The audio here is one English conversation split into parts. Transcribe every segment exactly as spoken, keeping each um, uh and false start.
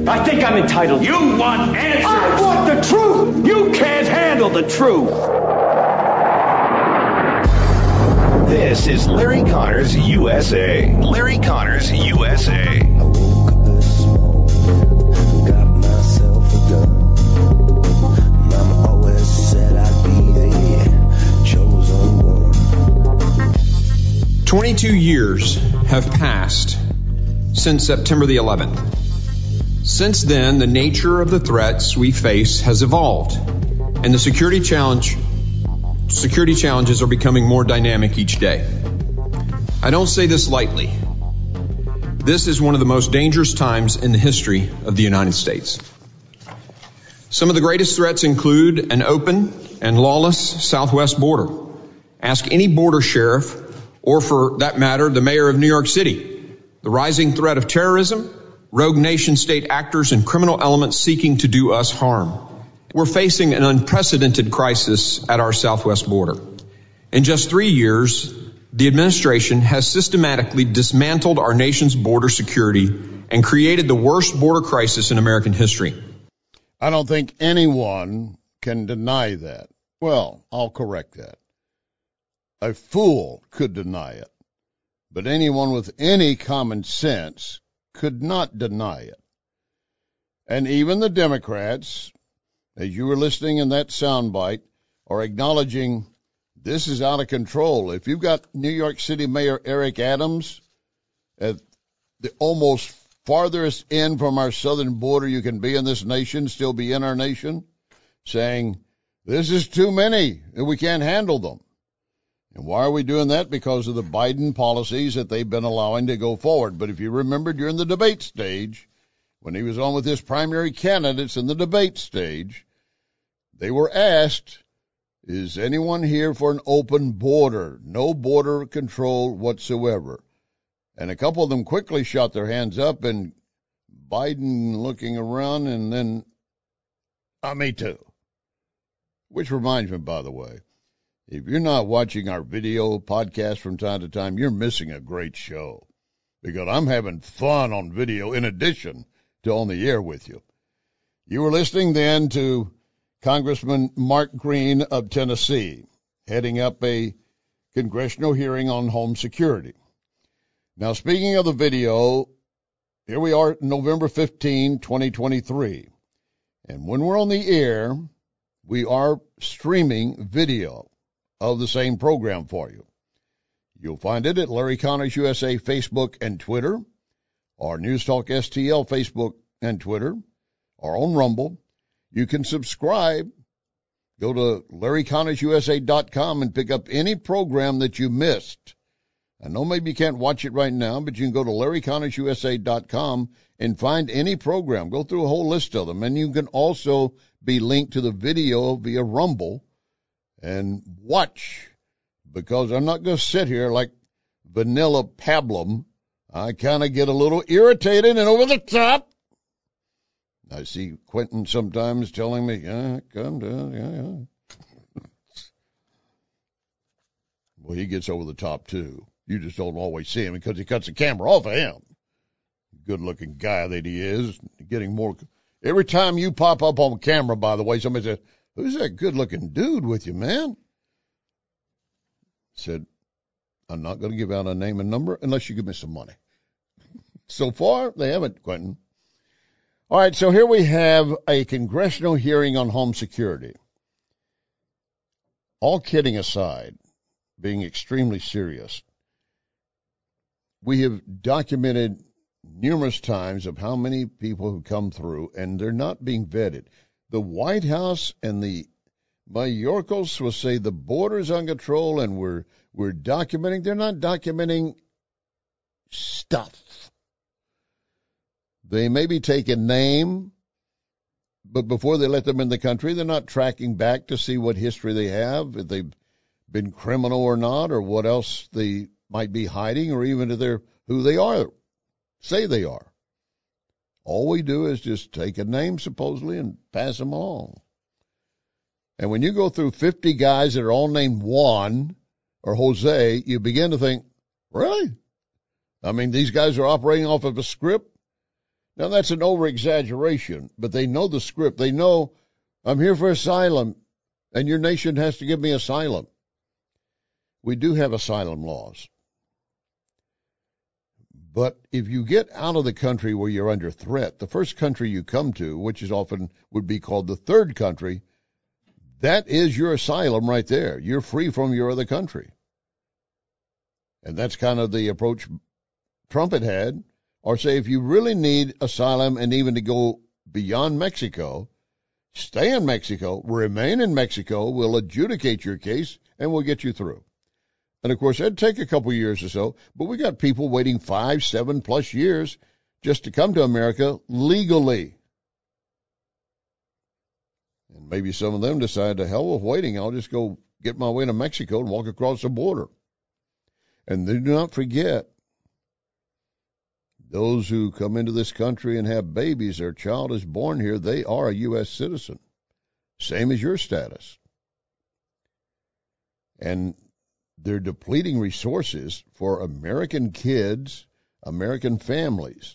I think I'm entitled. You want answers. I want the truth. You can't handle the truth. This is Larry Connors U S A. Larry Connors U S A. I woke up this morning, got myself a gun. Mama always said I'd be the chosen one. twenty-two years have passed since September the eleventh. Since then, the nature of the threats we face has evolved, and the security challenge security challenges are becoming more dynamic each day. I don't say this lightly. This is one of the most dangerous times in the history of the United States. Some of the greatest threats include an open and lawless southwest border. Ask any border sheriff, or for that matter, the mayor of New York City. The rising threat of terrorism, rogue nation-state actors, and criminal elements seeking to do us harm. We're facing an unprecedented crisis at our southwest border. In just three years, the administration has systematically dismantled our nation's border security and created the worst border crisis in American history. I don't think anyone can deny that. Well, I'll correct that. A fool could deny it, but anyone with any common sense could not deny it. And even the Democrats, as you were listening in that soundbite, are acknowledging this is out of control. If you've got New York City Mayor Eric Adams at the almost farthest end from our southern border you can be in this nation, still be in our nation, saying this is too many and we can't handle them. And why are we doing that? Because of the Biden policies that they've been allowing to go forward. But if you remember during the debate stage, when he was on with his primary candidates in the debate stage, they were asked, is anyone here for an open border? No border control whatsoever. And a couple of them quickly shot their hands up, and Biden looking around, and then, ah, me too. Which reminds me, by the way, if you're not watching our video podcast from time to time, you're missing a great show. Because I'm having fun on video in addition to on the air with you. You were listening then to Congressman Mark Green of Tennessee, heading up a congressional hearing on home security. Now, speaking of the video, here we are November fifteenth, twenty twenty-three. And when we're on the air, we are streaming video of the same program for you. You'll find it at Larry Connors U S A Facebook and Twitter, or News Talk S T L Facebook and Twitter, or on Rumble. You can subscribe. Go to Larry Connors U S A dot com and pick up any program that you missed. I know maybe you can't watch it right now, but you can go to Larry Connors U S A dot com and find any program. Go through a whole list of them. And you can also be linked to the video via Rumble and watch, because I'm not going to sit here like vanilla pablum. I kind of get a little irritated and over the top. I see Quentin sometimes telling me, yeah, come down, yeah, yeah. Well, he gets over the top, too. You just don't always see him because he cuts the camera off of him. Good-looking guy that he is, getting more. Every time you pop up on camera, by the way, somebody says, who's that good-looking dude with you, man? Said, I'm not going to give out a name and number unless you give me some money. So far, they haven't, Quentin. All right, so here we have a congressional hearing on home security. All kidding aside, being extremely serious, we have documented numerous times of how many people who come through, and they're not being vetted. The White House and the Mayorkas will say the border's on control and we're we're documenting. They're not documenting stuff. They maybe take a name, but before they let them in the country, they're not tracking back to see what history they have, if they've been criminal or not, or what else they might be hiding, or even if they're who they are, say they are. All we do is just take a name, supposedly, and pass them along. And when you go through fifty guys that are all named Juan or Jose, you begin to think, really? I mean, these guys are operating off of a script? Now, that's an over-exaggeration, but they know the script. They know, I'm here for asylum, and your nation has to give me asylum. We do have asylum laws. But if you get out of the country where you're under threat, the first country you come to, which is often would be called the third country, that is your asylum right there. You're free from your other country. And that's kind of the approach Trump had had. Or say, if you really need asylum and even to go beyond Mexico, stay in Mexico, remain in Mexico, we'll adjudicate your case, and we'll get you through. And, of course, it'd take a couple years or so, but we got people waiting five, seven plus years just to come to America legally. And maybe some of them decide, to hell with waiting, I'll just go get my way to Mexico and walk across the border. And do not forget, those who come into this country and have babies, their child is born here, they are a U S citizen, same as your status. And they're depleting resources for American kids, American families.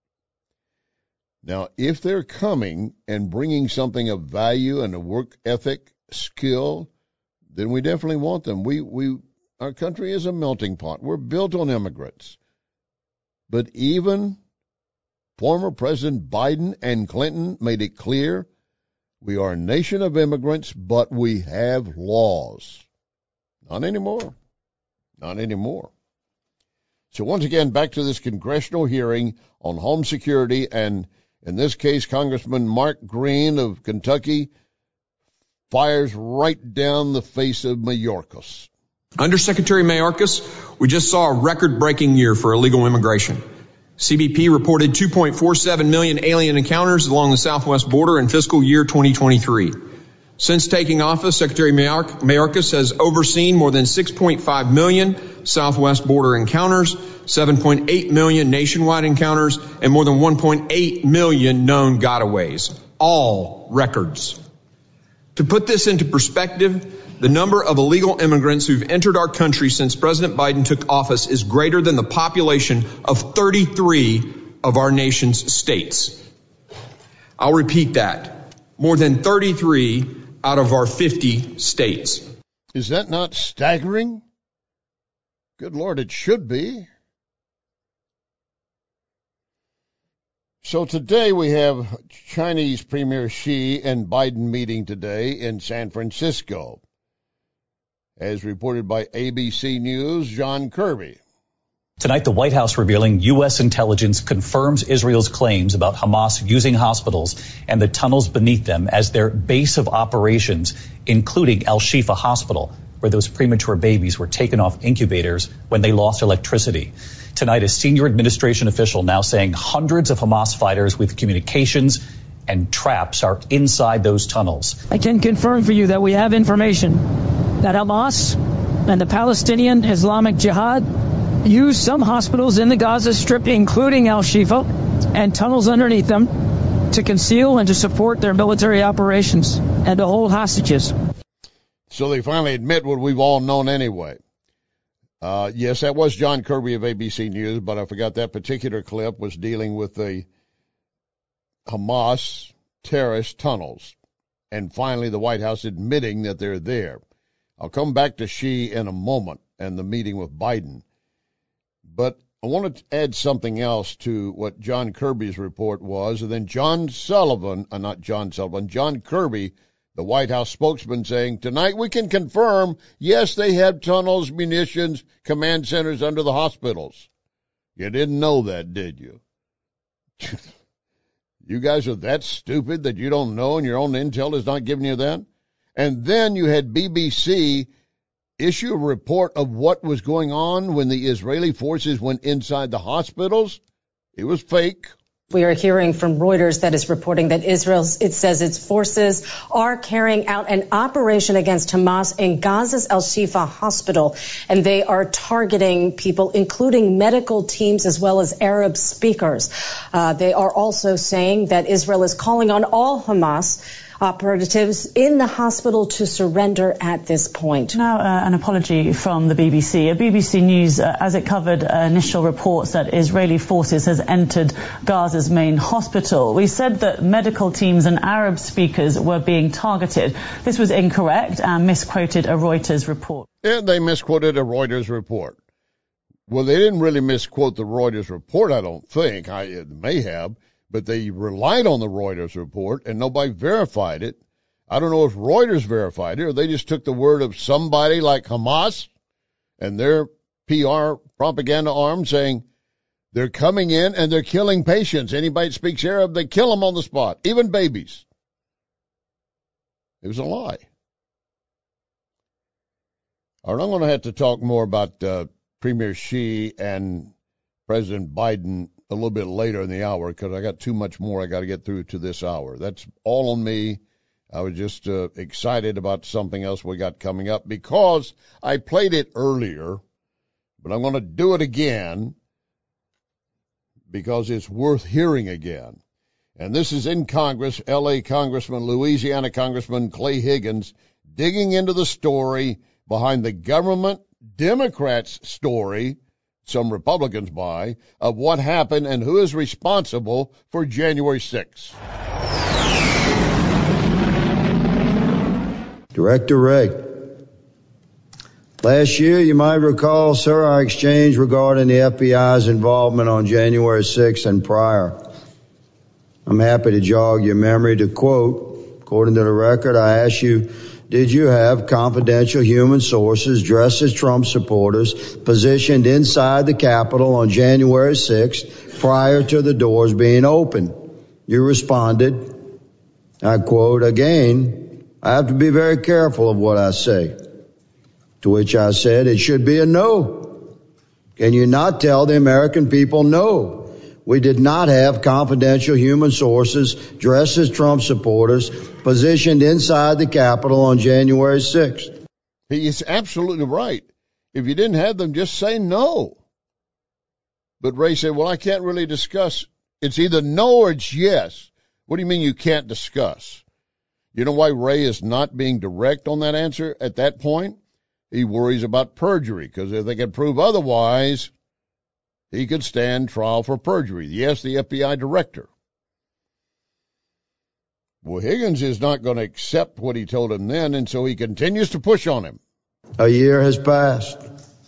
Now, if they're coming and bringing something of value and a work ethic, skill, then we definitely want them. We, we, our country is a melting pot. We're built on immigrants. But even former President Biden and Clinton made it clear we are a nation of immigrants, but we have laws. Not anymore. Not anymore. So once again, back to this congressional hearing on home security, and in this case, Congressman Mark Green of Kentucky fires right down the face of Mayorkas. Under Secretary Mayorkas, we just saw a record-breaking year for illegal immigration. C B P reported two point four seven million alien encounters along the southwest border in fiscal year twenty twenty-three. Since taking office, Secretary Mayorkas has overseen more than six point five million southwest border encounters, seven point eight million nationwide encounters, and more than one point eight million known gotaways. All records. To put this into perspective, the number of illegal immigrants who've entered our country since President Biden took office is greater than the population of thirty-three of our nation's states. I'll repeat that. More than thirty-three out of our fifty states. Is that not staggering? Good Lord, it should be. So today we have Chinese Premier Xi and Biden meeting today in San Francisco. As reported by A B C News, John Kirby. Tonight, the White House revealing U S intelligence confirms Israel's claims about Hamas using hospitals and the tunnels beneath them as their base of operations, including Al-Shifa Hospital, where those premature babies were taken off incubators when they lost electricity. Tonight, a senior administration official now saying hundreds of Hamas fighters with communications and traps are inside those tunnels. I can confirm for you that we have information that Hamas and the Palestinian Islamic Jihad use some hospitals in the Gaza Strip, including Al-Shifa, and tunnels underneath them to conceal and to support their military operations and to hold hostages. So they finally admit what we've all known anyway. Uh, yes, that was John Kirby of A B C News, but I forgot that particular clip was dealing with the Hamas terrorist tunnels. And finally, the White House admitting that they're there. I'll come back to Xi in a moment and the meeting with Biden. But I want to add something else to what John Kirby's report was. And then John Sullivan, uh, not John Sullivan, John Kirby, the White House spokesman, saying, tonight we can confirm, yes, they have tunnels, munitions, command centers under the hospitals. You didn't know that, did you? You guys are that stupid that you don't know and your own intel is not giving you that? And then you had B B C issue a report of what was going on when the Israeli forces went inside the hospitals. It was fake. We are hearing from Reuters that is reporting that Israel, it says its forces are carrying out an operation against Hamas in Gaza's Al-Shifa hospital, and they are targeting people, including medical teams as well as Arab speakers. Uh, they are also saying that Israel is calling on all Hamas operatives in the hospital to surrender at this point. Now, uh, an apology from the B B C. A B B C News, uh, as it covered uh, initial reports that Israeli forces has entered Gaza's main hospital. We said that medical teams and Arab speakers were being targeted. This was incorrect and misquoted a Reuters report. Yeah, they misquoted a Reuters report. Well, they didn't really misquote the Reuters report, I don't think. I it may have. But they relied on the Reuters report, and nobody verified it. I don't know if Reuters verified it, or they just took the word of somebody like Hamas and their P R propaganda arm saying they're coming in and they're killing patients. Anybody that speaks Arab, they kill them on the spot, even babies. It was a lie. All right, I'm going to have to talk more about uh, Premier Xi and President Biden a little bit later in the hour because I got too much more I got to get through to this hour. That's all on me. I was just uh, excited about something else we got coming up because I played it earlier, but I'm going to do it again because it's worth hearing again. And this is in Congress, L A Congressman, Louisiana Congressman Clay Higgins digging into the story behind the government Democrats' story, some Republicans buy, of what happened and who is responsible for January sixth. Director Wray. Last year, you might recall, sir, our exchange regarding the F B I's involvement on January sixth and prior. I'm happy to jog your memory to quote, according to the record, I asked you, did you have confidential human sources dressed as Trump supporters positioned inside the Capitol on January sixth prior to the doors being opened? You responded, I quote, again, I have to be very careful of what I say. To which I said, it should be a no. Can you not tell the American people no? We did not have confidential human sources dressed as Trump supporters positioned inside the Capitol on January sixth. He is absolutely right. If you didn't have them, just say no. But Ray said, well, I can't really discuss. It's either no or it's yes. What do you mean you can't discuss? You know why Ray is not being direct on that answer at that point? He worries about perjury, because if they can prove otherwise, he could stand trial for perjury. Yes, the F B I director. Well, Higgins is not going to accept what he told him then, and so he continues to push on him. A year has passed.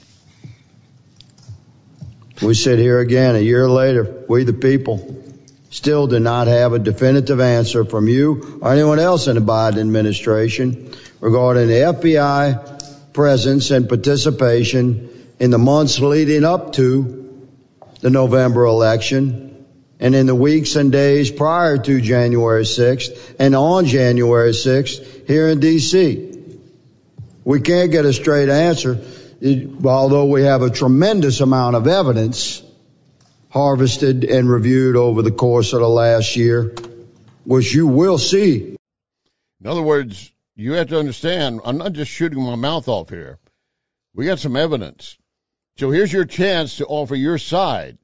We sit here again a year later, we the people still do not have a definitive answer from you or anyone else in the Biden administration regarding the F B I presence and participation in the months leading up to the November election and in the weeks and days prior to January sixth and on January sixth here in D C We can't get a straight answer, although we have a tremendous amount of evidence harvested and reviewed over the course of the last year, which you will see. In other words, you have to understand, I'm not just shooting my mouth off here. We got some evidence. So here's your chance to offer your side.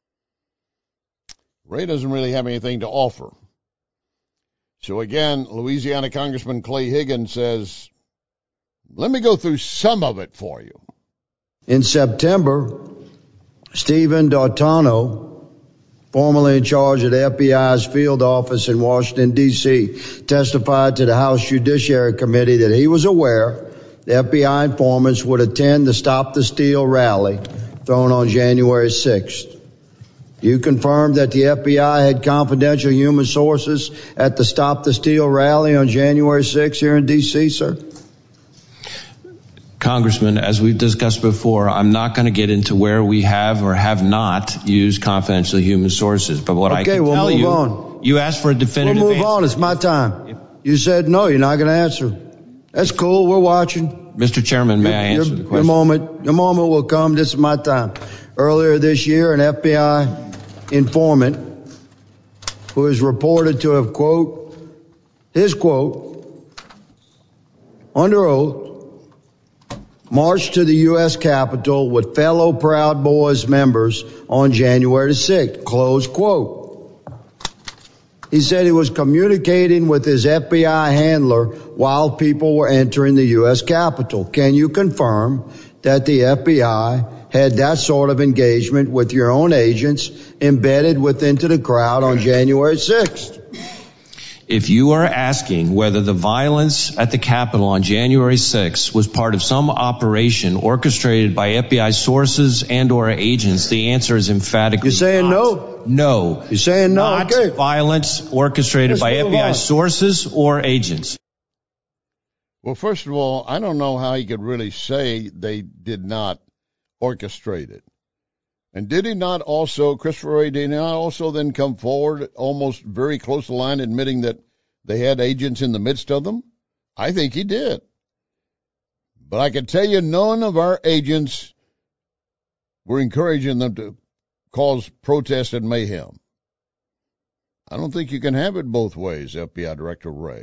Ray doesn't really have anything to offer. So again, Louisiana Congressman Clay Higgins says, let me go through some of it for you. In September, Stephen D'Artano, formerly in charge of the F B I's field office in Washington, D C, testified to the House Judiciary Committee that he was aware the F B I informants would attend the Stop the Steal rally thrown on January sixth. You confirmed that the F B I had confidential human sources at the Stop the Steal rally on January sixth here in D C, sir? Congressman, as we've discussed before, I'm not going to get into where we have or have not used confidential human sources. But what okay, I can we'll tell move you, on. you asked for a definitive We'll move answer. on. It's my time. You said no, you're not going to answer. That's cool. We're watching. Mister Chairman, may your, I answer your, the question? Your moment, your moment will come. This is my time. Earlier this year, an F B I informant who is reported to have, quote, his quote, under oath, marched to the U S Capitol with fellow Proud Boys members on January sixth, close quote. He said he was communicating with his F B I handler while people were entering the U S Capitol. Can you confirm that the F B I had that sort of engagement with your own agents embedded within the crowd on January sixth? If you are asking whether the violence at the Capitol on January sixth was part of some operation orchestrated by F B I sources and or agents, the answer is emphatically You're saying not. no? No. You're saying no? Not Okay. violence orchestrated Let's by F B I on. sources or agents. Well, first of all, I don't know how he could really say they did not orchestrate it. And did he not also, Christopher Wray, did he not also then come forward almost very close to the line admitting that they had agents in the midst of them? I think he did. But I can tell you none of our agents were encouraging them to cause protest and mayhem. I don't think you can have it both ways, F B I Director Wray.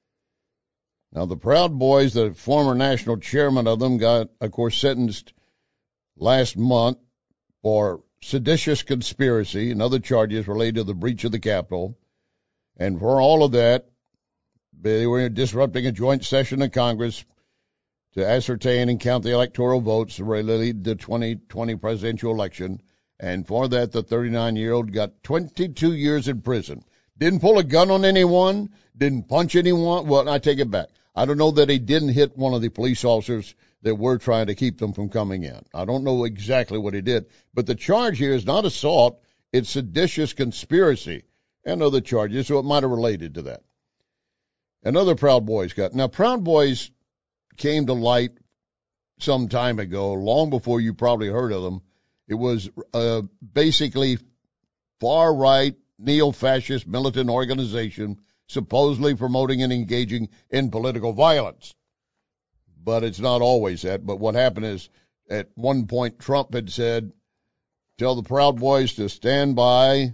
Now, the Proud Boys, the former national chairman of them, got, of course, sentenced last month for seditious conspiracy and other charges related to the breach of the Capitol. And for all of that, they were disrupting a joint session of Congress to ascertain and count the electoral votes related to the twenty twenty presidential election. And for that, the thirty-nine-year-old got twenty-two years in prison. Didn't pull a gun on anyone, didn't punch anyone. Well, I take it back. I don't know that he didn't hit one of the police officers that were trying to keep them from coming in. I don't know exactly what he did. But the charge here is not assault. It's seditious conspiracy and other charges, so it might have related to that. And other Proud Boys got. Now, Proud Boys came to light some time ago, long before you probably heard of them. It was uh, basically far-right, neo-fascist militant organization supposedly promoting and engaging in political violence. But it's not always that. But what happened is, at one point, Trump had said, tell the Proud Boys to stand by,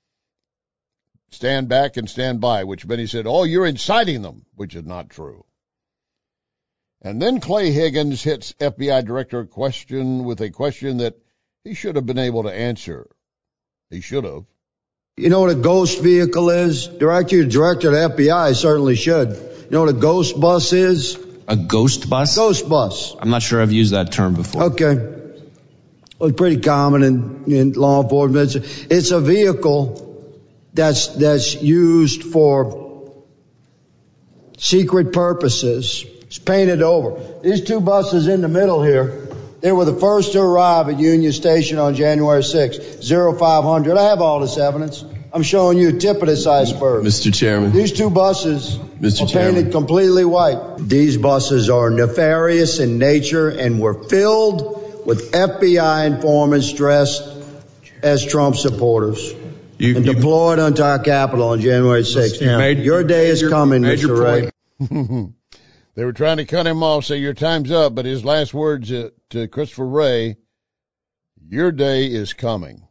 stand back and stand by, which meant he said, oh, you're inciting them, which is not true. And then Clay Higgins hits F B I director a question with a question that he should have been able to answer. He should have. You know what a ghost vehicle is? Director, director of the F B I certainly should. You know what a ghost bus is? A ghost bus? Ghost bus. I'm not sure I've used that term before. Okay. Well, it's pretty common in, in law enforcement. It's, it's a vehicle that's that's used for secret purposes. It's painted over. These two buses in the middle here, they were the first to arrive at Union Station on January sixth, oh five hundred. I have all this evidence. I'm showing you a tip of this iceberg. Mister Chairman. These two buses Mister are Chairman. painted completely white. These buses are nefarious in nature and were filled with F B I informants dressed as Trump supporters You, and you, deployed onto our Capitol on January sixth. You made- Your day is your- coming, made your Mister Wray. point. They were trying to cut him off, say your time's up, but his last words uh, to Christopher Wray, your day is coming.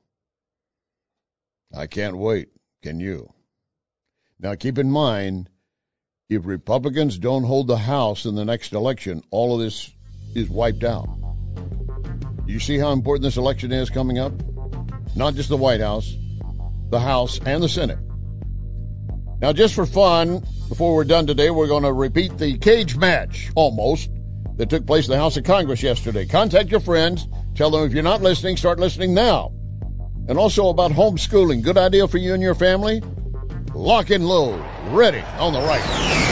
I can't wait. Can you? Now, keep in mind, if Republicans don't hold the House in the next election, all of this is wiped out. You see how important this election is coming up? Not just the White House, the House, and the Senate. Now, just for fun, before we're done today, we're going to repeat the cage match, almost, that took place in the House of Congress yesterday. Contact your friends. Tell them if you're not listening, start listening now. And also about homeschooling. Good idea for you and your family? Lock and load. Ready on the right.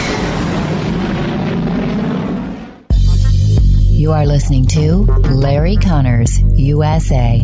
You are listening to Larry Connors, U S A.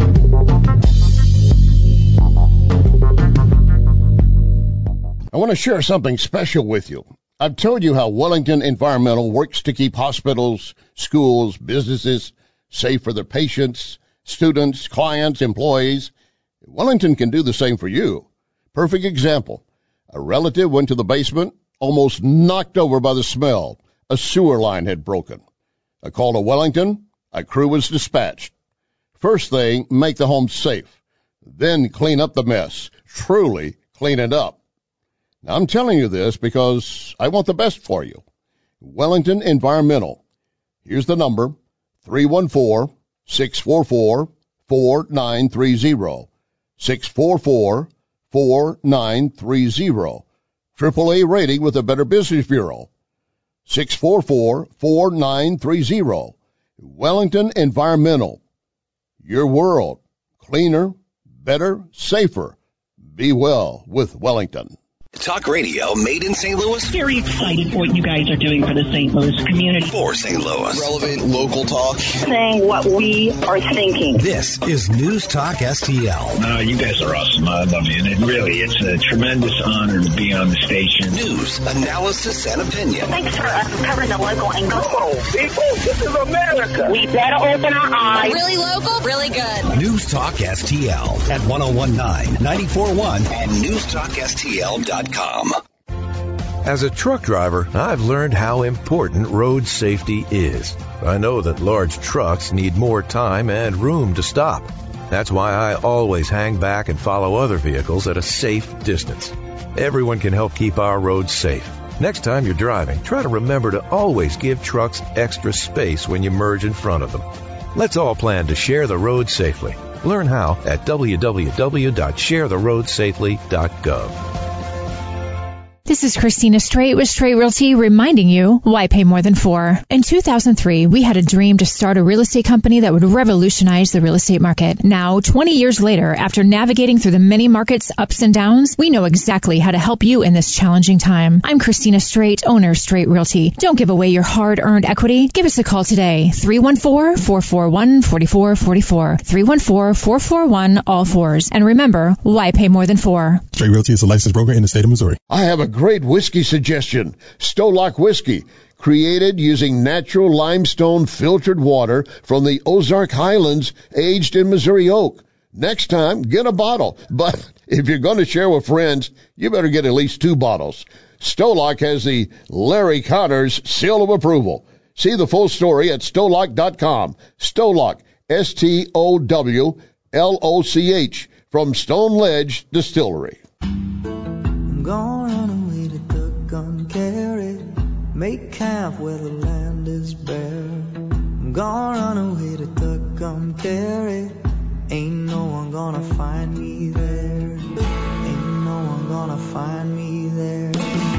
I want to share something special with you. I've told you how Wellington Environmental works to keep hospitals, schools, businesses safe for their patients, students, clients, employees. Wellington can do the same for you. Perfect example. A relative went to the basement, almost knocked over by the smell. A sewer line had broken. A call to Wellington, a crew was dispatched. First thing, make the home safe. Then clean up the mess. Truly clean it up. Now, I'm telling you this because I want the best for you. Wellington Environmental. Here's the number, three one four, six four four, four nine three zero. six four four, four nine three zero. triple A rating with the Better Business Bureau. six four four, four nine three zero. Wellington Environmental. Your world. Cleaner, better, safer. Be well with Wellington. Talk radio made in Saint Louis. Very excited for what you guys are doing for the Saint Louis community. For Saint Louis. Relevant local talk. Saying what we are thinking. This is News Talk S T L. No, you guys are awesome. I love you. And it really, it's a tremendous honor to be on the station. News, analysis, and opinion. Thanks for uh, covering the local angle. Oh, people, this is America. We better open our eyes. Really local, really good. News Talk S T L at one oh one nine, ninety-four point one and news talk s t l dot com. As a truck driver, I've learned how important road safety is. I know that large trucks need more time and room to stop. That's why I always hang back and follow other vehicles at a safe distance. Everyone can help keep our roads safe. Next time you're driving, try to remember to always give trucks extra space when you merge in front of them. Let's all plan to share the road safely. Learn how at w w w dot share the road safely dot gov. This is Christina Straight with Straight Realty reminding you why pay more than four. In two thousand three, we had a dream to start a real estate company that would revolutionize the real estate market. Now, twenty years later, after navigating through the many market's ups and downs, we know exactly how to help you in this challenging time. I'm Christina Straight, owner Straight Realty. Don't give away your hard-earned equity. Give us a call today, three one four, four four one, four four four four, three one four, four four one, all fours. And remember, why pay more than four? Straight Realty is a licensed broker in the state of Missouri. I have a great whiskey suggestion. Stolac Whiskey, created using natural limestone filtered water from the Ozark Highlands, aged in Missouri oak. Next time, get a bottle. But if you're going to share with friends, you better get at least two bottles. Stolac has the Larry Connors seal of approval. See the full story at stolac dot com. Stolac, S T O W L O C H, from Stone Ledge Distillery. I'm gonna run away to Tucumcari, make camp where the land is bare. I'm gonna run away to Tucumcari, ain't no one gonna find me there. Ain't no one gonna find me there.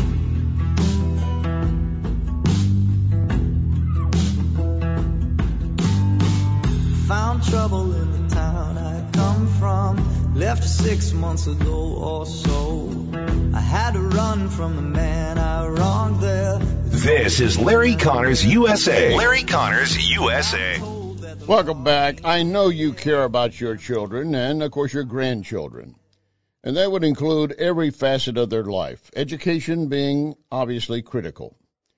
Found trouble in the town I come from, left six months ago or so. I had to run from the man I wronged there. This is Larry Connors U S A. Larry Connors U S A. Welcome back. I know you care about your children and, of course, your grandchildren. And that would include every facet of their life, education being obviously critical.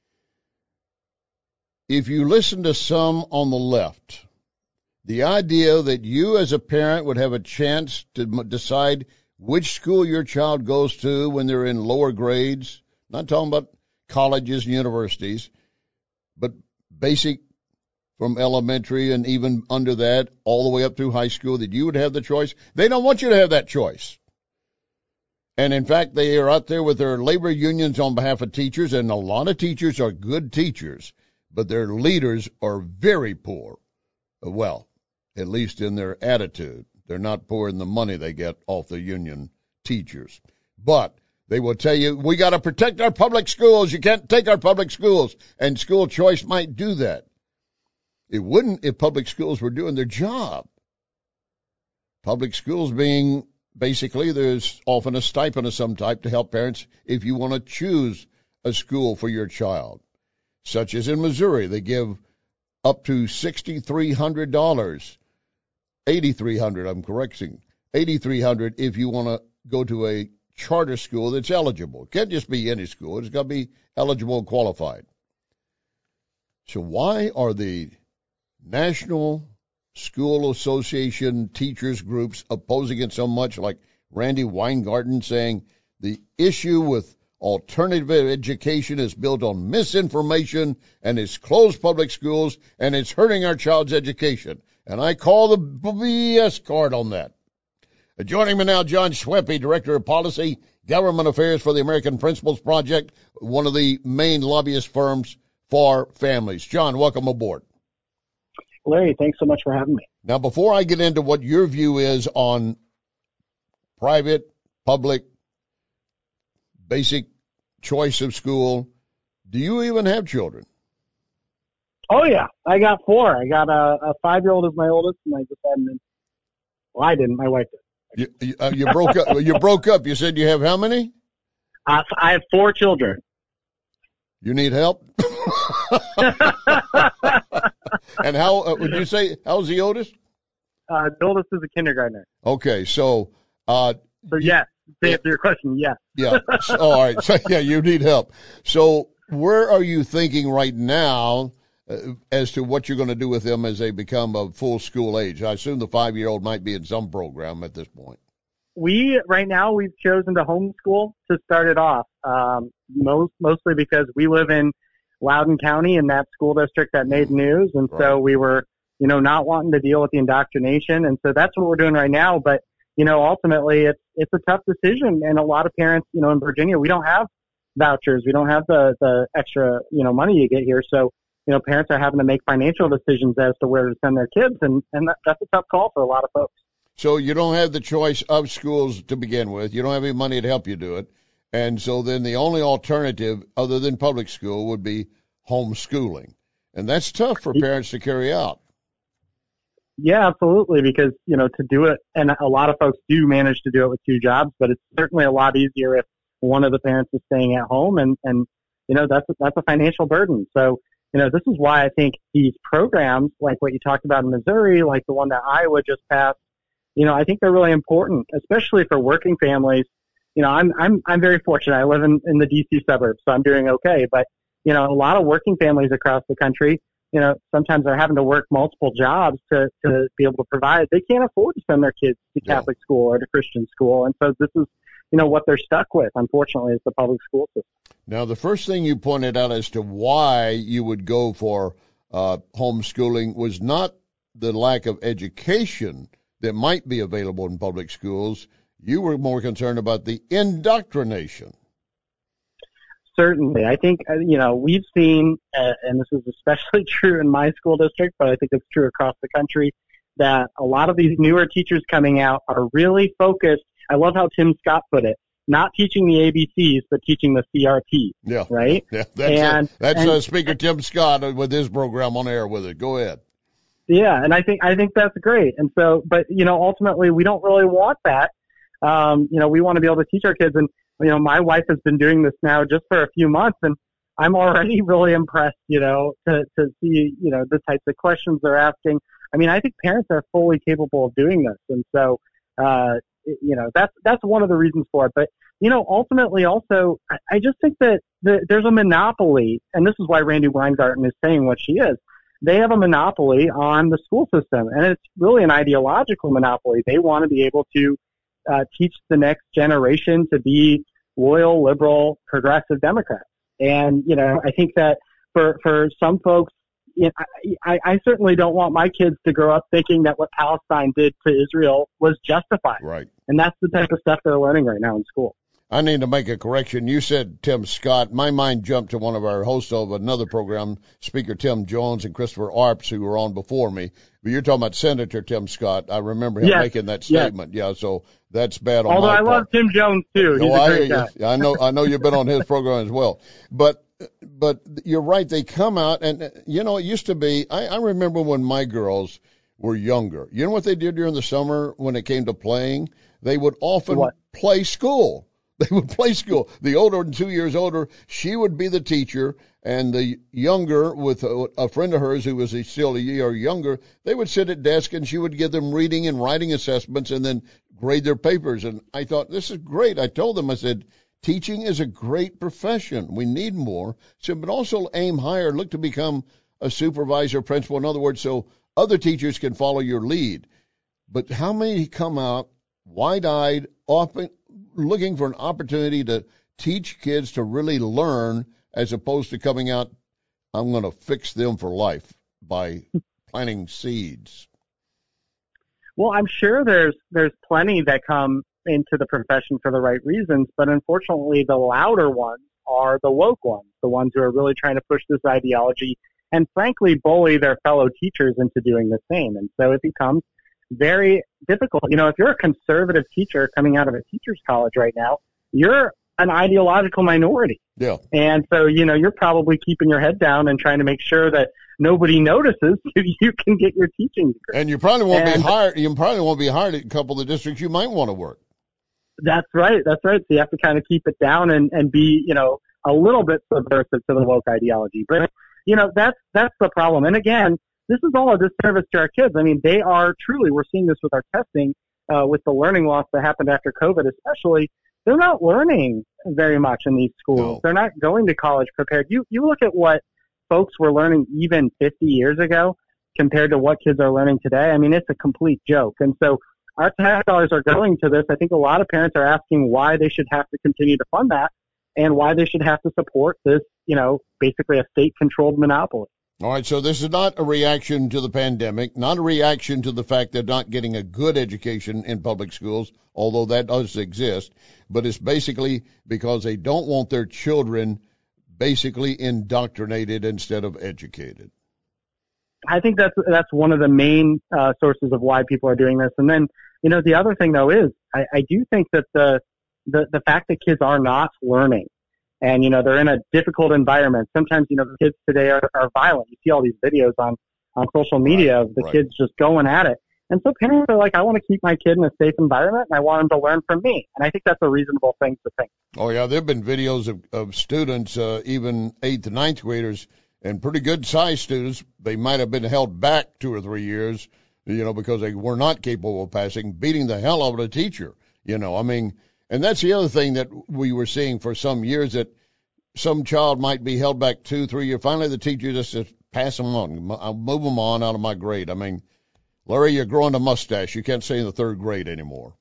If you listen to some on the left, the idea that you as a parent would have a chance to decide which school your child goes to when they're in lower grades, not talking about colleges and universities, but basic from elementary and even under that all the way up through high school, that you would have the choice. They don't want you to have that choice. And, in fact, they are out there with their labor unions on behalf of teachers, and a lot of teachers are good teachers, but their leaders are very poor. Well, at least in their attitude. They're not poor in the money they get off the union teachers. But they will tell you, we got to protect our public schools. You can't take our public schools. And school choice might do that. It wouldn't if public schools were doing their job. Public schools being, basically, there's often a stipend of some type to help parents if you want to choose a school for your child. Such as in Missouri, they give up to six thousand three hundred dollars. eight thousand three hundred dollars, I'm correcting, eight thousand three hundred dollars if you want to go to a charter school that's eligible. It can't just be any school. It's got to be eligible and qualified. So why are the National School Association teachers groups opposing it so much, like Randy Weingarten saying the issue with alternative education is built on misinformation and it's closed public schools and it's hurting our child's education? And I call the B S card on that. Uh, joining me now, John Schweppe, Director of Policy, Government Affairs for the American Principles Project, one of the main lobbyist firms for families. John, welcome aboard. Larry, thanks so much for having me. Now, before I get into what your view is on private, public, basic choice of school. Do you even have children? Oh, yeah. I got four. I got a, a five-year-old as my oldest, and I just had an, well, I didn't. My wife did. You, you, uh, you broke up. You broke up. You said you have how many? Uh, I have four children. You need help? And how, uh, would you say, how's the oldest? Uh, the oldest is a kindergartner. Okay, so. Uh, so, yes, to answer your question, yes. Yeah, so, all right. So, yeah, you need help. So, where are you thinking right now uh, as to what you're going to do with them as they become of full school age? I assume the five-year-old might be in some program at this point. We, right now, we've chosen to homeschool to start it off, um, most, mostly because we live in Loudoun County in that school district that made news. And right. so we were, you know, not wanting to deal with the indoctrination. And so that's what we're doing right now. But, you know, ultimately it's, it's a tough decision. And a lot of parents, you know, in Virginia, we don't have vouchers. We don't have the, the extra, you know, money you get here. So, you know, parents are having to make financial decisions as to where to send their kids. And, and that, that's a tough call for a lot of folks. So you don't have the choice of schools to begin with. You don't have any money to help you do it. And so then the only alternative other than public school would be homeschooling. And that's tough for parents to carry out. Yeah, absolutely. Because, you know, to do it, and a lot of folks do manage to do it with two jobs, but it's certainly a lot easier if one of the parents is staying at home. And, and you know, that's, that's a financial burden. So, you know, this is why I think these programs, like what you talked about in Missouri, like the one that Iowa just passed, you know, I think they're really important, especially for working families. You know, I'm I'm I'm very fortunate. I live in, in the D C suburbs, so I'm doing okay. But, you know, a lot of working families across the country, you know, sometimes they're having to work multiple jobs to, to be able to provide. They can't afford to send their kids to Catholic yeah. school or to Christian school. And so this is, you know, what they're stuck with, unfortunately, is the public school system. Now, the first thing you pointed out as to why you would go for uh, homeschooling was not the lack of education that might be available in public schools. You were more concerned about the indoctrination. Certainly. I think, you know, we've seen, uh, and this is especially true in my school district, but I think it's true across the country, that a lot of these newer teachers coming out are really focused. I love how Tim Scott put it, not teaching the A B Cs, but teaching the C R T. Yeah. Right? Yeah, that's and, a, that's and, uh, Speaker Tim Scott with his program on air with it. Go ahead. Yeah, and I think I think that's great. And so, but, you know, ultimately we don't really want that. Um, you know, we want to be able to teach our kids. And, you know, my wife has been doing this now just for a few months, and I'm already really impressed, you know, to, to see, you know, the types of questions they're asking. I mean, I think parents are fully capable of doing this. And so, uh, you know, that's, that's one of the reasons for it. But, you know, ultimately also, I, I just think that the, there's a monopoly, and this is why Randi Weingarten is saying what she is. They have a monopoly on the school system, and it's really an ideological monopoly. They want to be able to uh, teach the next generation to be loyal, liberal, progressive Democrats. And, you know, I think that for, for some folks, you know, I, I certainly don't want my kids to grow up thinking that what Palestine did to Israel was justified. Right. And that's the type of stuff they're learning right now in school. I need to make a correction. You said Tim Scott. My mind jumped to one of our hosts of another program, Speaker Tim Jones and Christopher Arps, who were on before me. But you're talking about Senator Tim Scott. I remember him yes. making that statement. Yes. Yeah, so that's bad on Although my I part. love Tim Jones, too. He's no, a I great guy. I know, I know you've been on his program as well. But but you're right. They come out, and, you know, it used to be, I, I remember when my girls were younger. You know what they did during the summer when it came to playing? They would often what? play school. They would play school. The older and two years older, she would be the teacher, and the younger, with a, a friend of hers who was still a year younger, they would sit at desk and she would give them reading and writing assessments and then grade their papers. And I thought, this is great. I told them, I said, teaching is a great profession. We need more. So, but also aim higher. Look to become a supervisor, principal. In other words, so other teachers can follow your lead. But how many come out wide-eyed, often looking for an opportunity to teach kids to really learn, as opposed to coming out, I'm going to fix them for life by planting seeds? Well, I'm sure there's there's plenty that come into the profession for the right reasons, but unfortunately the louder ones are the woke ones, the ones who are really trying to push this ideology and frankly bully their fellow teachers into doing the same. And so it becomes very difficult. You know, if you're a conservative teacher coming out of a teacher's college right now, you're an ideological minority. Yeah. And so, you know, you're probably keeping your head down and trying to make sure that nobody notices if you can get your teaching degree. And you probably won't and be hired. You probably won't be hired at a couple of the districts you might want to work. That's right. That's right. So you have to kind of keep it down and, and be, you know, a little bit subversive to the woke ideology. But, you know, that's, that's the problem. And again, this is all a disservice to our kids. I mean, they are truly, we're seeing this with our testing, uh, with the learning loss that happened after COVID, especially. They're not learning very much in these schools. No. They're not going to college prepared. You, you look at what folks were learning even fifty years ago compared to what kids are learning today. I mean, it's a complete joke. And so our tax dollars are going to this. I think a lot of parents are asking why they should have to continue to fund that and why they should have to support this, you know, basically a state-controlled monopoly. All right, so this is not a reaction to the pandemic, not a reaction to the fact they're not getting a good education in public schools, although that does exist, but it's basically because they don't want their children basically indoctrinated instead of educated. I think that's that's one of the main uh, sources of why people are doing this. And then, you know, the other thing, though, is I, I do think that the, the, the fact that kids are not learning, and, you know, they're in a difficult environment. Sometimes, you know, the kids today are, are violent. You see all these videos on, on social media of the right. kids just going at it. And so parents are like, I want to keep my kid in a safe environment, and I want him to learn from me. And I think that's a reasonable thing to think. Oh, yeah. There have been videos of, of students, uh, even eighth and ninth graders, and pretty good-sized students. They might have been held back two or three years, you know, because they were not capable of passing, beating the hell out of a teacher. You know, I mean, and that's the other thing that we were seeing for some years, that some child might be held back two, three years. Finally, the teacher just says, pass them on. I'll move them on out of my grade. I mean, Larry, you're growing a mustache. You can't say in the third grade anymore.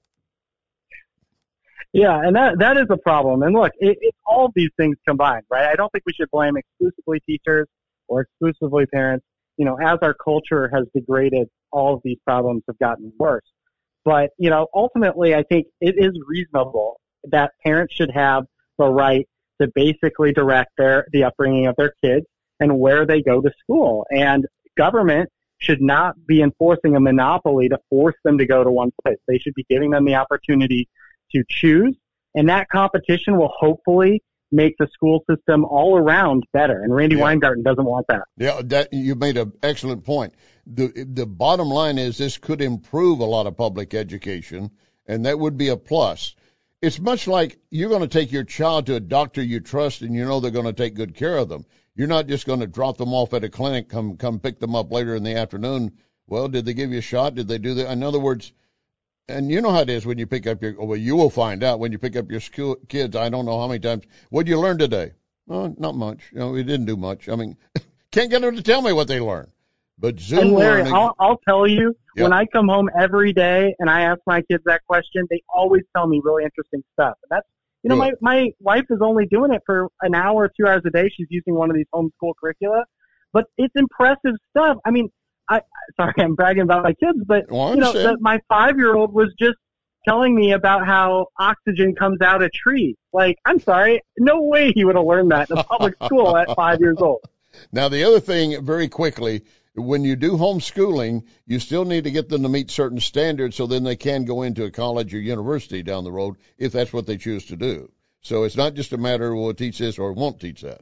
Yeah, and that that is a problem. And look, it, it's all of these things combined, right? I don't think we should blame exclusively teachers or exclusively parents. You know, as our culture has degraded, all of these problems have gotten worse. But, you know, ultimately, I think it is reasonable that parents should have the right to basically direct their the upbringing of their kids and where they go to school. And government should not be enforcing a monopoly to force them to go to one place. They should be giving them the opportunity to choose, and that competition will hopefully make the school system all around better. And Randy yeah. Weingarten doesn't want that. Yeah, that you made an excellent point. The the bottom line is this could improve a lot of public education, and that would be a plus. It's much like you're going to take your child to a doctor you trust and you know they're going to take good care of them. You're not just going to drop them off at a clinic, come come pick them up later in the afternoon. Well, did they give you a shot? Did they do that? In other words, and you know how it is when you pick up your, well, you will find out when you pick up your school kids. I don't know how many times. What did you learn today? Oh, not much. You know, we didn't do much. I mean, can't get them to tell me what they learned. But Zoom and Larry, learning, I'll, I'll tell you, yeah. when I come home every day and I ask my kids that question, they always tell me really interesting stuff. And that's, you know, Good. my, my wife is only doing it for an hour or two hours a day. She's using one of these homeschool curricula, but it's impressive stuff. I mean, I, sorry, I'm bragging about my kids, but, well, you know, the, my five-year-old was just telling me about how oxygen comes out of trees. Like, I'm sorry, no way he would have learned that in a public school at five years old. Now, the other thing, very quickly, when you do homeschooling, you still need to get them to meet certain standards so then they can go into a college or university down the road if that's what they choose to do. So it's not just a matter of we'll teach this or won't teach that.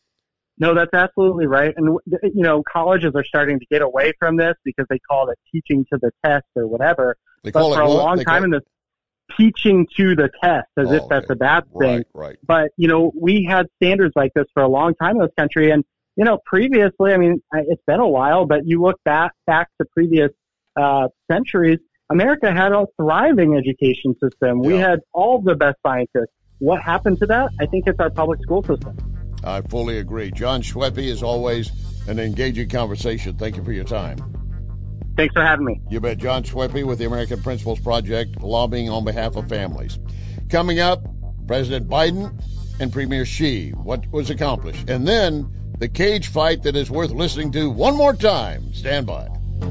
No, that's absolutely right. And, you know, colleges are starting to get away from this because they call it teaching to the test or whatever. They but call for it a what? long They time call in this, teaching to the test as Oh, if that's okay. a bad thing. Right, right. But, you know, we had standards like this for a long time in this country. And, you know, previously, I mean, it's been a while, but you look back, back to previous uh, centuries, America had a thriving education system. We Yeah. had all the best scientists. What happened to that? I think it's our public school system. I fully agree. John Schweppe, as always, an engaging conversation. Thank you for your time. Thanks for having me. You bet. John Schweppe with the American Principles Project, lobbying on behalf of families. Coming up, President Biden and Premier Xi, what was accomplished. And then the cage fight that is worth listening to one more time. Stand by.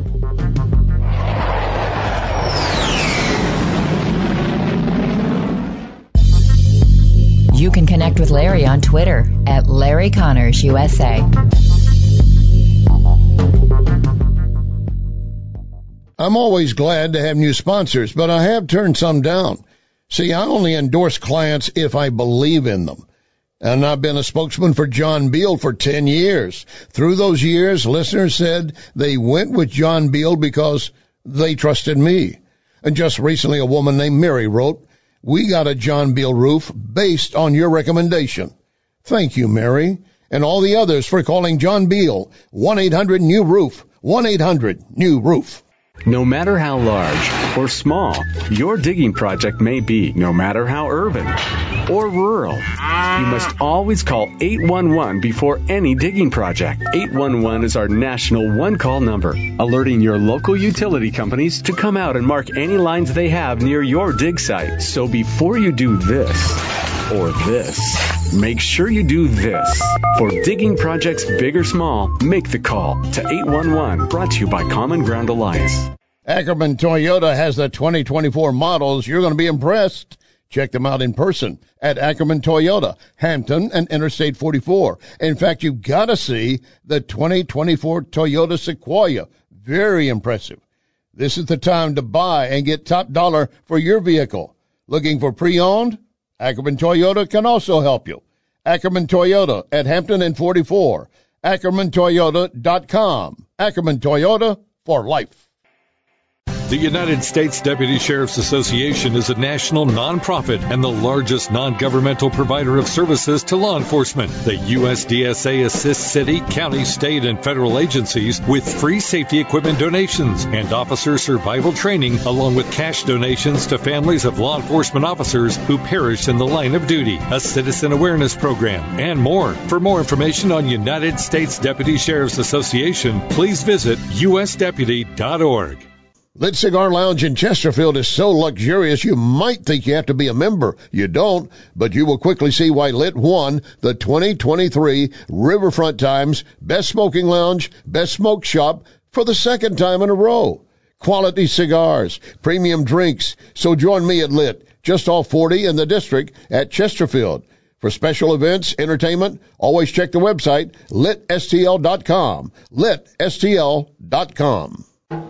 You can connect with Larry on Twitter at Larry Connors U S A. I'm always glad to have new sponsors, but I have turned some down. See, I only endorse clients if I believe in them. And I've been a spokesman for John Beal for ten years. Through those years, listeners said they went with John Beal because they trusted me. And just recently, a woman named Mary wrote, "We got a John Beal roof based on your recommendation." Thank you, Mary, and all the others for calling John Beal. one eight hundred new roof. one eight hundred new roof. No matter how large or small your digging project may be, no matter how urban or rural, you must always call eight one one before any digging project. eight one one is our national one-call number, alerting your local utility companies to come out and mark any lines they have near your dig site. So before you do this or this, make sure you do this. For digging projects big or small, make the call to eight one one, brought to you by Common Ground Alliance. Ackerman Toyota has the twenty twenty-four models. You're going to be impressed. Check them out in person at Ackerman Toyota, Hampton and Interstate forty-four. In fact, you've got to see the twenty twenty-four Toyota Sequoia. Very impressive. This is the time to buy and get top dollar for your vehicle. Looking for pre-owned? Ackerman Toyota can also help you. Ackerman Toyota at Hampton and forty-four. Ackerman Toyota dot com. Ackerman Toyota for life. The United States Deputy Sheriff's Association is a national nonprofit and the largest non-governmental provider of services to law enforcement. The U S D S A assists city, county, state, and federal agencies with free safety equipment donations and officer survival training, along with cash donations to families of law enforcement officers who perished in the line of duty, a citizen awareness program, and more. For more information on United States Deputy Sheriff's Association, please visit U S deputy dot org. Lit Cigar Lounge in Chesterfield is so luxurious you might think you have to be a member. You don't, but you will quickly see why Lit won the twenty twenty-three Riverfront Times Best Smoking Lounge, Best Smoke Shop for the second time in a row. Quality cigars, premium drinks. So join me at Lit, just off forty in the district at Chesterfield. For special events, entertainment, always check the website, lit S T L dot com. lit S T L dot com.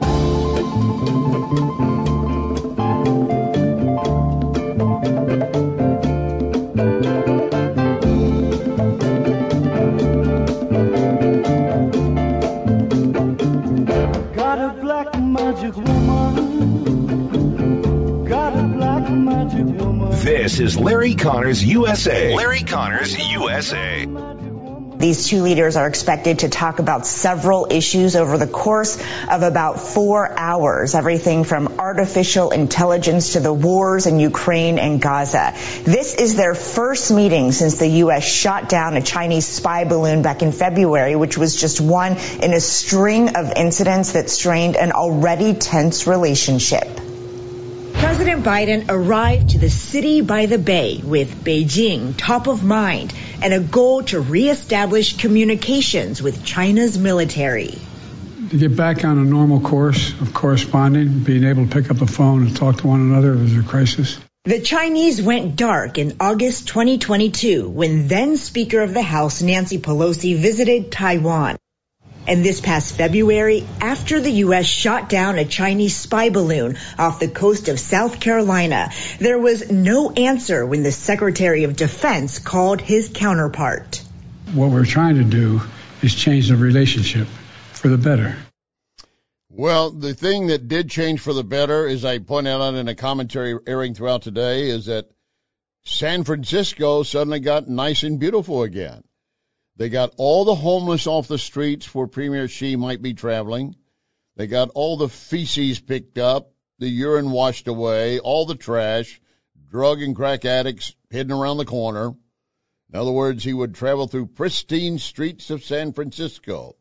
This is Larry Connors U S A. Larry Connors U S A. These two leaders are expected to talk about several issues over the course of about four hours, everything from artificial intelligence to the wars in Ukraine and Gaza. This is their first meeting since the U S shot down a Chinese spy balloon back in February, which was just one in a string of incidents that strained an already tense relationship. President Biden arrived to the city by the bay with Beijing top of mind and a goal to reestablish communications with China's military. To get back on a normal course of corresponding, being able to pick up the phone and talk to one another if there's a crisis. The Chinese went dark in August twenty twenty-two when then Speaker of the House Nancy Pelosi visited Taiwan. And this past February, after the U S shot down a Chinese spy balloon off the coast of South Carolina, there was no answer when the Secretary of Defense called his counterpart. What we're trying to do is change the relationship for the better. Well, the thing that did change for the better, as I pointed out in a commentary airing throughout today, is that San Francisco suddenly got nice and beautiful again. They got all the homeless off the streets where Premier Xi might be traveling. They got all the feces picked up, the urine washed away, all the trash, drug and crack addicts hidden around the corner. In other words, he would travel through pristine streets of San Francisco,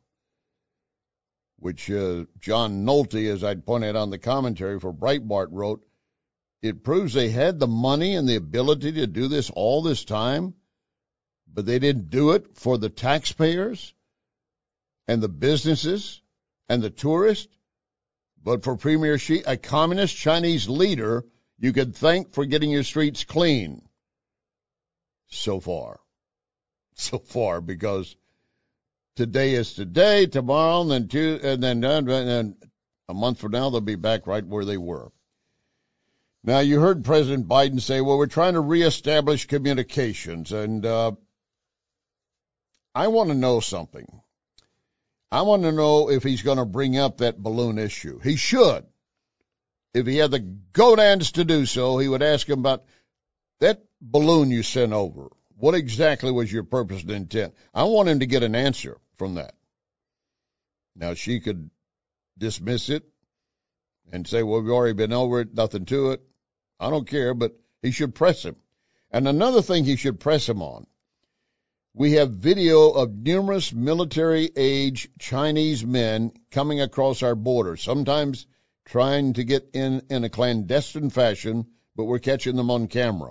which uh, John Nolte, as I'd pointed out on the commentary for Breitbart, wrote, it proves they had the money and the ability to do this all this time, but they didn't do it for the taxpayers and the businesses and the tourists, but for Premier Xi, a communist Chinese leader you could thank for getting your streets clean. So far. So far, because today is today, tomorrow, and then two, and then and then A month from now, they'll be back right where they were. Now, you heard President Biden say, well, we're trying to reestablish communications, and uh, I want to know something. I want to know if he's going to bring up that balloon issue. He should. If he had the gonads to do so, he would ask him about that balloon you sent over. What exactly was your purpose and intent? I want him to get an answer from that. Now, she could dismiss it and say, well, we've already been over it, nothing to it. I don't care, but he should press him. And another thing he should press him on, we have video of numerous military-age Chinese men coming across our border, sometimes trying to get in in a clandestine fashion, but we're catching them on camera.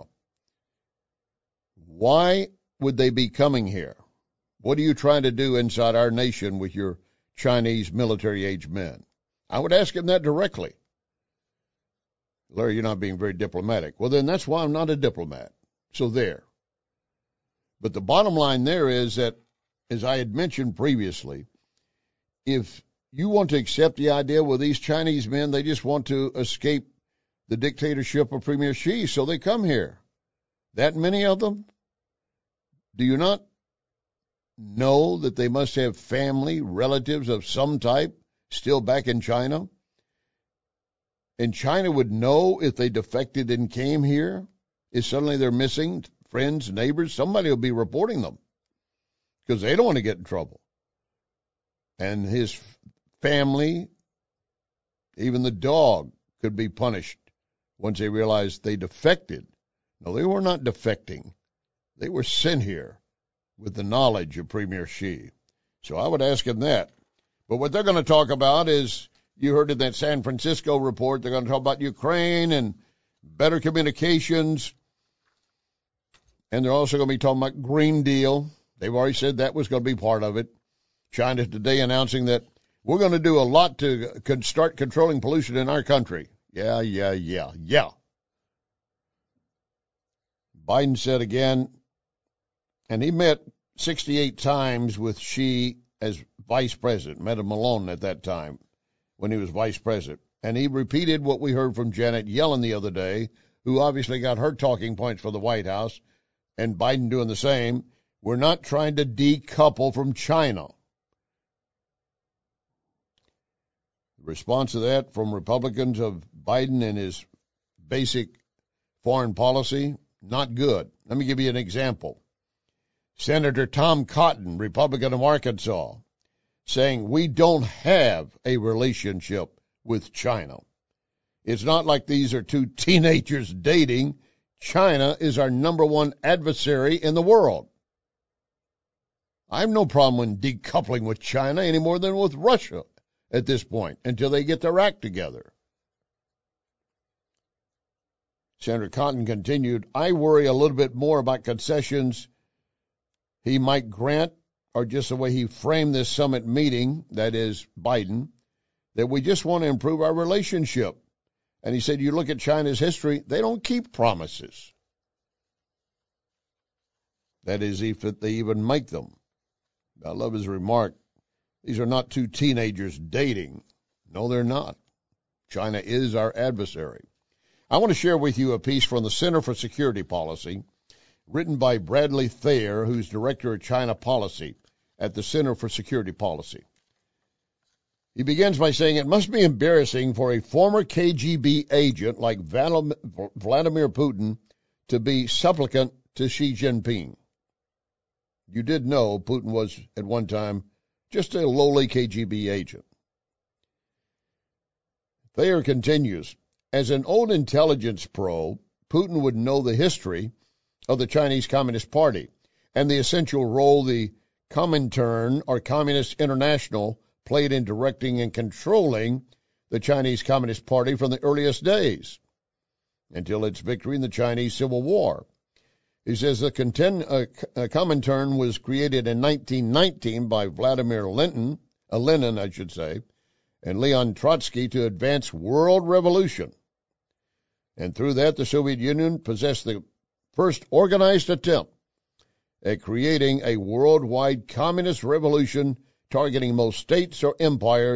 Why would they be coming here? What are you trying to do inside our nation with your Chinese military-age men? I would ask him that directly. Larry, you're not being very diplomatic. Well, then that's why I'm not a diplomat. So there. But the bottom line there is that, as I had mentioned previously, if you want to accept the idea, well, these Chinese men, they just want to escape the dictatorship of Premier Xi, so they come here. That many of them? Do you not know that they must have family, relatives of some type still back in China? And China would know if they defected and came here, if suddenly they're missing friends, neighbors, somebody will be reporting them because they don't want to get in trouble. And his family, even the dog, could be punished once they realized they defected. No, they were not defecting. They were sent here with the knowledge of Premier Xi. So I would ask him that. But what they're going to talk about is, you heard in that San Francisco report, they're going to talk about Ukraine and better communications. And they're also going to be talking about Green Deal. They've already said that was going to be part of it. China today announcing that we're going to do a lot to start controlling pollution in our country. Yeah, yeah, yeah, yeah. Biden said again, and he met sixty-eight times with Xi as vice president, met him alone at that time when he was vice president. And he repeated what we heard from Janet Yellen the other day, who obviously got her talking points for the White House, and Biden doing the same. We're not trying to decouple from China. The response to that from Republicans of Biden and his basic foreign policy, not good. Let me give you an example. Senator Tom Cotton, Republican of Arkansas, saying we don't have a relationship with China. It's not like these are two teenagers dating. China is our number one adversary in the world. I have no problem in decoupling with China any more than with Russia at this point until they get their act together. Senator Cotton continued, I worry a little bit more about concessions he might grant, or just the way he framed this summit meeting, that is Biden, that we just want to improve our relationship. And he said, you look at China's history, they don't keep promises. That is, if they even make them. I love his remark. These are not two teenagers dating. No, they're not. China is our adversary. I want to share with you a piece from the Center for Security Policy, written by Bradley Thayer, who's Director of China Policy at the Center for Security Policy. He begins by saying, it must be embarrassing for a former K G B agent like Vladimir Putin to be supplicant to Xi Jinping. You did know Putin was, at one time, just a lowly K G B agent. Thayer continues, as an old intelligence pro, Putin would know the history of the Chinese Communist Party and the essential role the Comintern, or Communist International, played in directing and controlling the Chinese Communist Party from the earliest days until its victory in the Chinese Civil War. He says the content, uh, Comintern was created in nineteen nineteen by Vladimir Lenin, uh, Lenin, I should say, and Leon Trotsky to advance world revolution. And through that, the Soviet Union possessed the first organized attempt at creating a worldwide communist revolution targeting most states or empires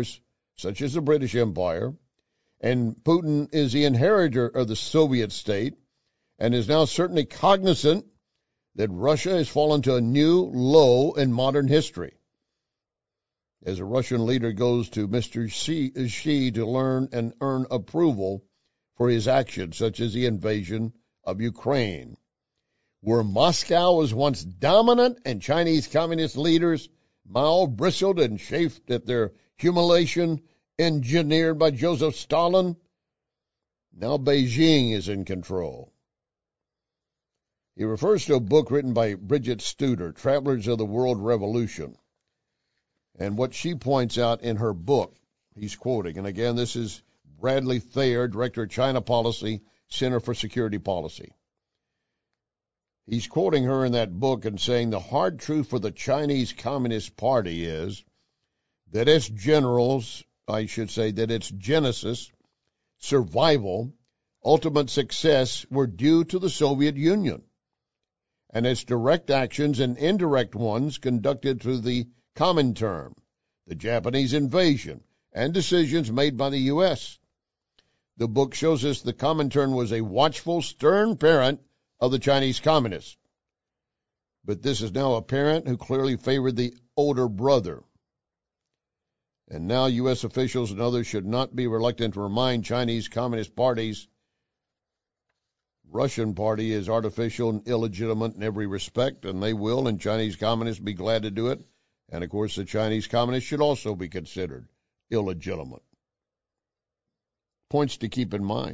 such as the British Empire, and Putin is the inheritor of the Soviet state and is now certainly cognizant that Russia has fallen to a new low in modern history. As a Russian leader goes to Mister Xi, Xi to learn and earn approval for his actions, such as the invasion of Ukraine. Where Moscow was once dominant and Chinese communist leaders Mao bristled and chafed at their humiliation engineered by Joseph Stalin, now Beijing is in control. He refers to a book written by Bridget Studer, Travelers of the World Revolution. And what she points out in her book, he's quoting, and again, this is Bradley Thayer, Director of China Policy, Center for Security Policy. He's quoting her in that book and saying the hard truth for the Chinese Communist Party is that its generals, I should say that its genesis, survival, ultimate success were due to the Soviet Union, and its direct actions and indirect ones conducted through the Comintern, the Japanese invasion, and decisions made by the U S. The book shows us the Comintern was a watchful, stern parent of the Chinese communists. But this is now a parent who clearly favored the older brother. And now U S officials and others should not be reluctant to remind Chinese communist parties Russian party is artificial and illegitimate in every respect, and they will, and Chinese communists be glad to do it. And, of course, the Chinese communists should also be considered illegitimate. Points to keep in mind.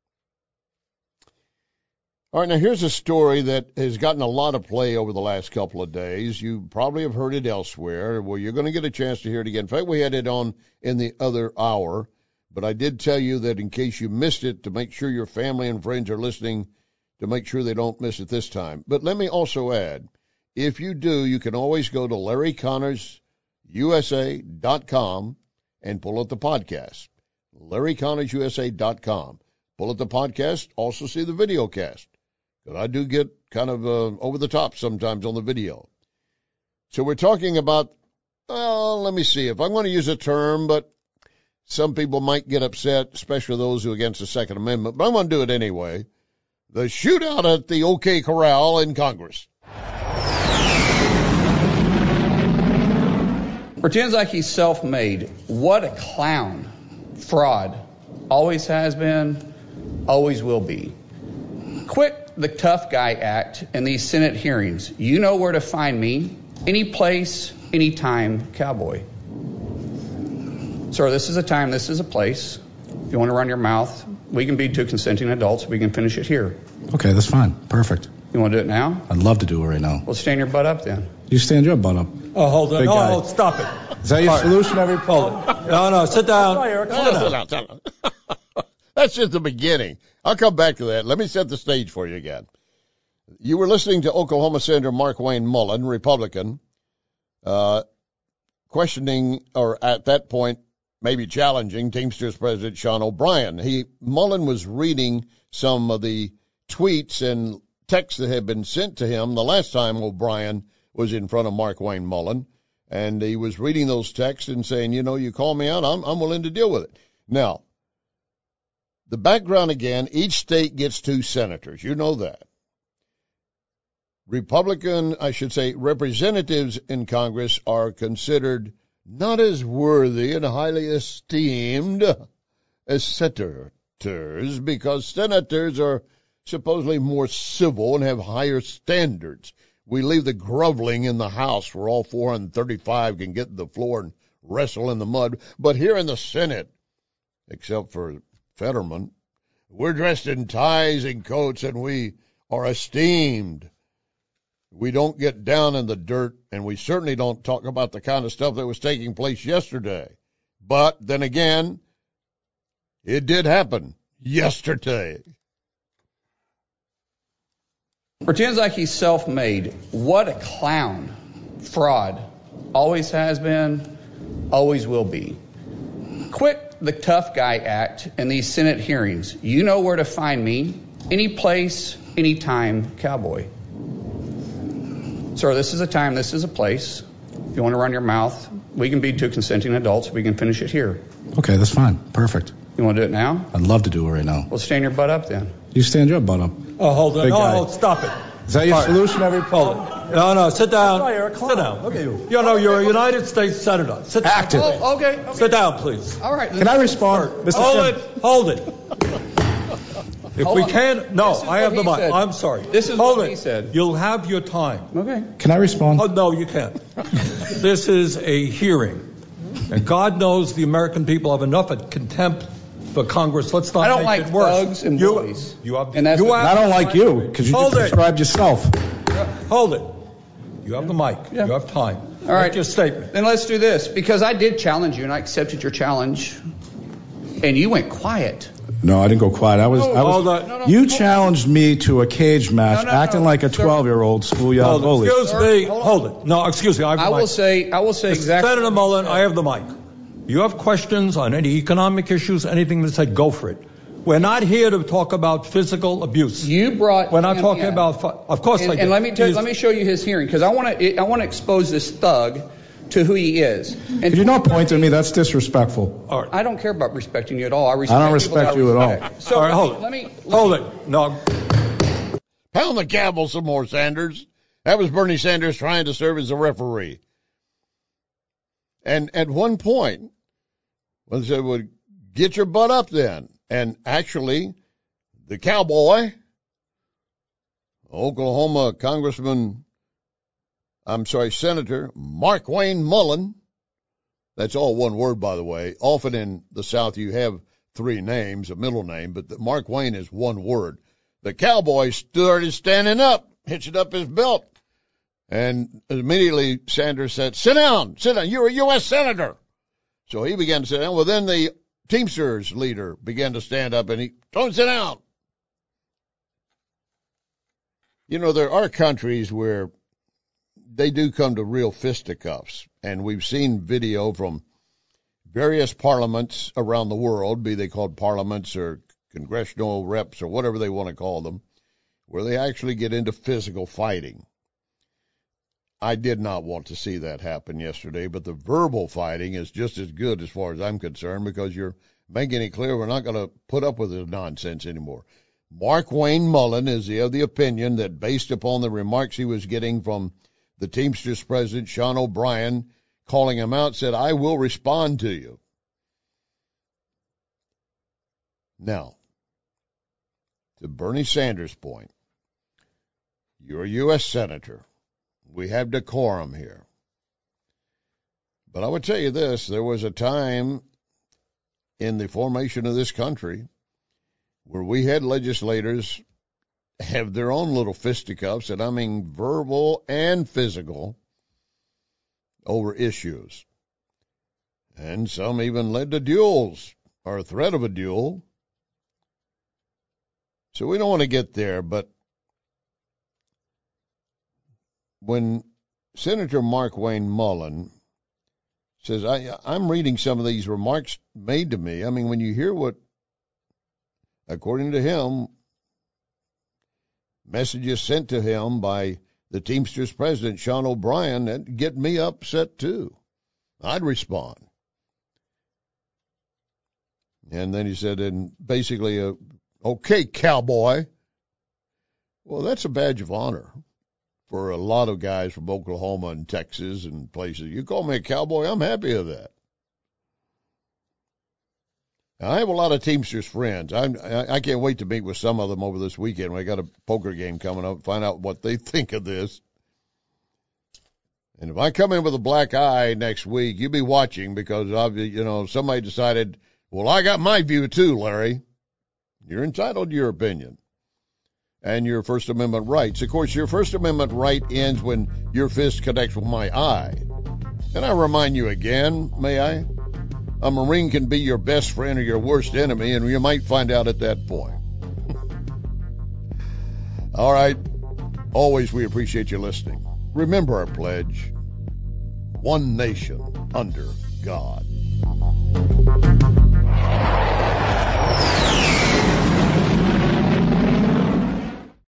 All right, now here's a story that has gotten a lot of play over the last couple of days. You probably have heard it elsewhere. Well, you're going to get a chance to hear it again. In fact, we had it on in the other hour, but I did tell you that in case you missed it, to make sure your family and friends are listening, to make sure they don't miss it this time. But let me also add, if you do, you can always go to Larry Connors U S A dot com and pull up the podcast. Larry Connors U S A dot com. Pull up the podcast, also see the video cast. Because I do get kind of uh, over the top sometimes on the video. So we're talking about, well, let me see, if I'm going to use a term, but some people might get upset, especially those who are against the Second Amendment, but I'm going to do it anyway. The shootout at the OK Corral in Congress. Pretends like he's self-made. What a clown. Fraud. Always has been, always will be. Quit the tough guy act in these Senate hearings. You know where to find me. Any place, anytime, cowboy. Sir, this is a time, this is a place. If you want to run your mouth, we can be two consenting adults. We can finish it here. Okay, that's fine. Perfect. You want to do it now? I'd love to do it right now. Well, stand your butt up then. You stand your butt up. Oh, hold on. Big Oh, guy. oh, stop it. Is that your All right. solution every Hold it. No, no, sit down. No, no, sit down, sit down. That's just the beginning. I'll come back to that. Let me set the stage for you again. You were listening to Oklahoma Senator Markwayne Mullin, Republican, uh, questioning, or at that point, maybe challenging Teamsters President Sean O'Brien. He Mullin was reading some of the tweets and texts that had been sent to him the last time O'Brien was in front of Markwayne Mullin, and he was reading those texts and saying, you know, you call me out, I'm, I'm willing to deal with it. Now, the background again, each state gets two senators. You know that. Republican, I should say, representatives in Congress are considered not as worthy and highly esteemed as senators, because senators are supposedly more civil and have higher standards. We leave the groveling in the House where all four hundred thirty-five can get to the floor and wrestle in the mud. But here in the Senate, except for Fetterman, we're dressed in ties and coats and we are esteemed. We don't get down in the dirt, and we certainly don't talk about the kind of stuff that was taking place yesterday. But then again, it did happen yesterday. Pretends like he's self-made. What a clown. Fraud. Always has been, always will be. Quit the tough guy act in these Senate hearings. You know where to find me. Any place, anytime, cowboy. Sir, this is a time, this is a place. If you want to run your mouth, We can be two consenting adults. We can finish it here. Okay, that's fine. Perfect. You want to do it now? I'd love to do it right now. Well, stand your butt up then. You stand your butt up. Oh, hold on. Big No, guy. no, stop it. Is that your All right. solution every Hold it. No, no, sit down. Sit down. Look at you. You know, you're a United States Senator. Sit down. Active. Oh, okay. okay. Sit down, please. All right. Can I respond? Mister Hold Chairman? it. Hold it. If Hold we on. can, no, This is I have what the he mic. said. I'm sorry. This is Hold what it. he said. You'll have your time. Okay. Can I respond? Oh, no, you can't. This is a hearing. And God knows the American people have enough of contempt for Congress. Let's not I don't make like it worse. thugs and you, bullies. You have, And that's you what- have, I don't like you because you Hold just it. described yourself. Hold it. You have the mic. Yeah. You have time. All right. Make your statement. Then let's do this, because I did challenge you and I accepted your challenge, and you went quiet. No, I didn't go quiet. I was. No, I was hold on. No, no, you hold challenged me to a cage match, No, no, acting no. like a Sir. twelve-year-old schoolyard Hold it. bully. Excuse Sir, me. hold on. Hold it. No, excuse me. I, have the I will mic. say, I will say exactly. Senator Mullen, I have the mic. You have questions on any economic issues, anything that said, go for it. We're not here to talk about physical abuse. You brought. We're not him talking in. about, fi- of course And, I did. and let me tell, He's- let me show you his hearing, because I want to I want to expose this thug to who he is. And If you don't point at me, that's disrespectful. All right. I don't care about respecting you at all. I respect. I don't people that respect you at all. respect. So All right, let hold me, it. let me Hold it. No. Pound the gavel some more, Sanders. That was Bernie Sanders trying to serve as a referee. And at one point, one said, well, get your butt up then. And actually, the cowboy, Oklahoma Congressman, I'm sorry, Senator Mark Wayne Mullen, that's all one word, by the way. Often in the South you have three names, a middle name, but the Mark Wayne is one word. The cowboy started standing up, hitching up his belt. And immediately Sanders said, sit down, sit down, you're a U S Senator. So he began to sit down. Well, then the Teamsters leader began to stand up and he, don't sit down. You know, there are countries where they do come to real fisticuffs. And we've seen video from various parliaments around the world, be they called parliaments or congressional reps or whatever they want to call them, where they actually get into physical fighting. I did not want to see that happen yesterday, but the verbal fighting is just as good as far as I'm concerned, because you're making it clear we're not going to put up with this nonsense anymore. Mark Wayne Mullen is of the opinion that based upon the remarks he was getting from the Teamsters president, Sean O'Brien, calling him out, said, I will respond to you. Now, to Bernie Sanders' point, you're a U S Senator. We have decorum here. But I would tell you this, there was a time in the formation of this country where we had legislators have their own little fisticuffs, and I mean verbal and physical, over issues. And some even led to duels or a threat of a duel. So we don't want to get there, but when Senator Mark Wayne Mullen says, I, I'm reading some of these remarks made to me. I mean, when you hear what, according to him, messages sent to him by the Teamsters president, Sean O'Brien, that get me upset too. I'd respond. And then he said, and basically, uh, okay, cowboy. Well, that's a badge of honor for a lot of guys from Oklahoma and Texas and places. You call me a cowboy, I'm happy with that. Now, I have a lot of Teamsters friends. I'm, I, I can't wait to meet with some of them over this weekend. We got a poker game coming up, find out what they think of this. And if I come in with a black eye next week, you be watching, because obviously, you know, somebody decided, well, I got my view too, Larry. You're entitled to your opinion and your First Amendment rights. Of course, your First Amendment right ends when your fist connects with my eye. And I remind you again, may I? A Marine can be your best friend or your worst enemy, and you might find out at that point. All right. Always we appreciate you listening. Remember our pledge. One nation under God.